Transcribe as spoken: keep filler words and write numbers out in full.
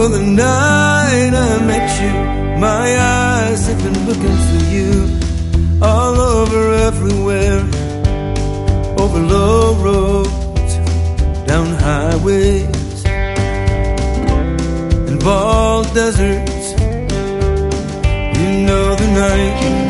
the night I met you, my eyes have been looking for you all over, everywhere, over low roads, down highways, and bald deserts. You know the night